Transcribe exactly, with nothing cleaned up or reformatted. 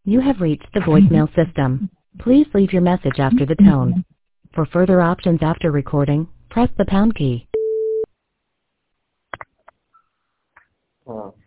You have reached the voicemail system. Please leave your message after the tone. For further options after recording, press the pound key. हाँ